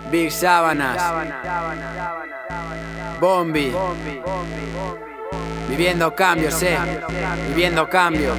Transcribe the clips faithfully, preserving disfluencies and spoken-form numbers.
Big Sábanas, Bombi, viviendo cambios, eh, viviendo cambios.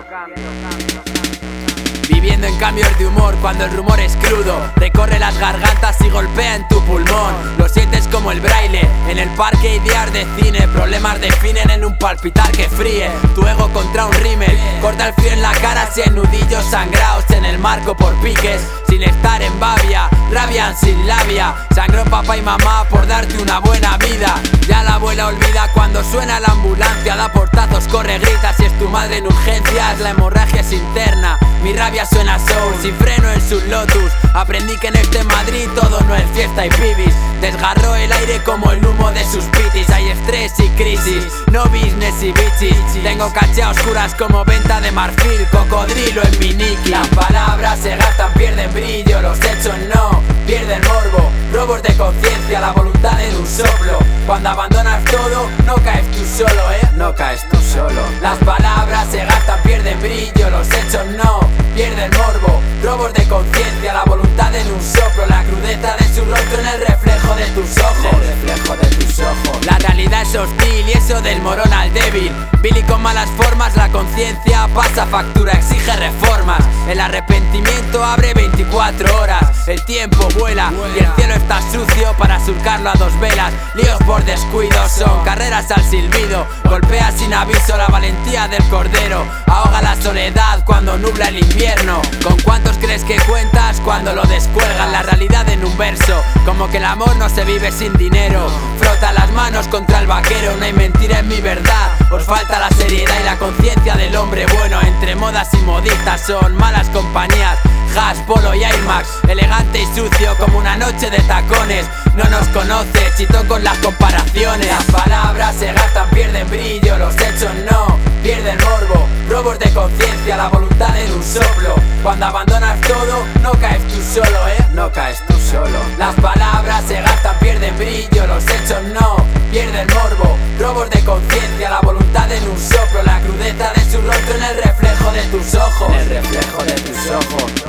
Viviendo en cambios de humor cuando el rumor es crudo, recorre las gargantas y golpea en tu pulmón. Lo sientes como el braille en el parque idear de cine. Problemas definen en un palpitar que fríe tu ego contra un rímel. Corta el frío en la cara si hay nudillos sangrados en el marco por piques. Sin estar en babia, rabian sin labia. Sangró papá y mamá por darte una buena vida. Ya la abuela olvida cuando suena la ambulancia. Da portazos, corre, grita si es tu madre en urgencias. La hemorragia es interna, mi rabia suena soul, sin freno en sus Lotus. Aprendí que en este Madrid todo no es fiesta y pibis. Desgarró el aire como el humo de sus pitis. Hay estrés y crisis, no business y bichis. Tengo caché a oscuras como venta de marfil, cocodrilo en mi niqui. Las palabras se gastan, pierden brillo, los hechos no, pierden morbo. Robos de conciencia, la voluntad en un soplo. Cuando abandonas todo, no caes tú solo, eh, no caes tú solo. Las palabras se gastan, pierden brillo, los hechos no, pierden morbo. Robos de conciencia, la voluntad en un soplo. La crudeza de su rostro en el reflejo de tus ojos, el reflejo de tus ojos. La realidad es hostil y eso del morón al débil. Billy con malas formas, la conciencia pasa factura, exige reformas. El arrepentimiento abre veinticuatro horas. El tiempo vuela y el cielo está sucio para surcarlo a dos velas. Líos por descuido son carreras al silbido. Golpea sin aviso la valentía del cordero. Ahoga la soledad cuando nubla el invierno. ¿Con cuántos crees que cuentas cuando lo descuelgan? La realidad en un verso, como que el amor no se vive sin dinero. Frota las manos contra el vaquero, no hay mentira en mi verdad. Os falta la seriedad y la conciencia del hombre bueno. Entre modas y modistas son malas compañías. Hash, Polo y Air Max, elegante y sucio como una noche de tacones. No nos conoce, chito con las comparaciones. Las palabras se gastan, pierden brillo, los hechos no, pierden morbo. Robos de conciencia, la voluntad en un soplo. Cuando abandonas todo, no caes tú solo, eh, no caes tú solo. Las palabras se gastan, pierden brillo, los hechos no, pierden morbo. Robos de conciencia, la voluntad en un soplo. La crudeza de su rostro en el reflejo de tus ojos, en el reflejo de tus ojos.